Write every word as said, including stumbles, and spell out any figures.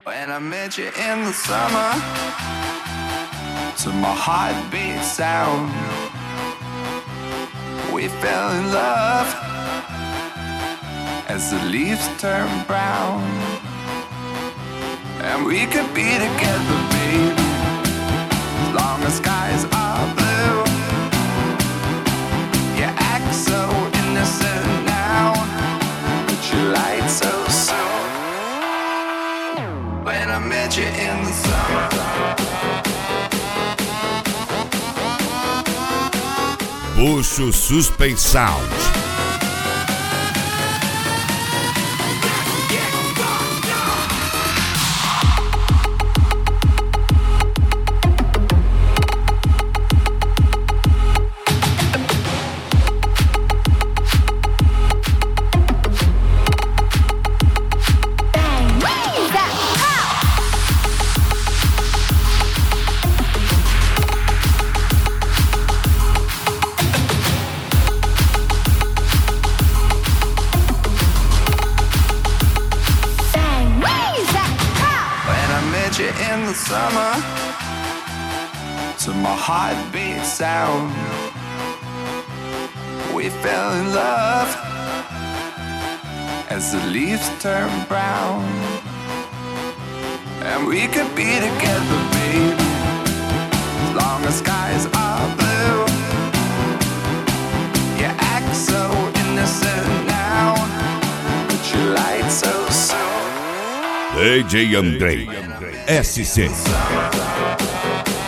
When I met you in the summer, to my heartbeat sound, we fell in love as the leaves turn brown. And we could be together, babe, as long as skies are blue. You act so innocent now, but you lied so soon. When I met you in the summer. Bucho Suspect Sound. Summer, to my heartbeat sound, we fell in love as the leaves turn brown. And we could be together, babe, as long as skies are blue. You act so innocent now, but you lied so soon. D J Andrei S C.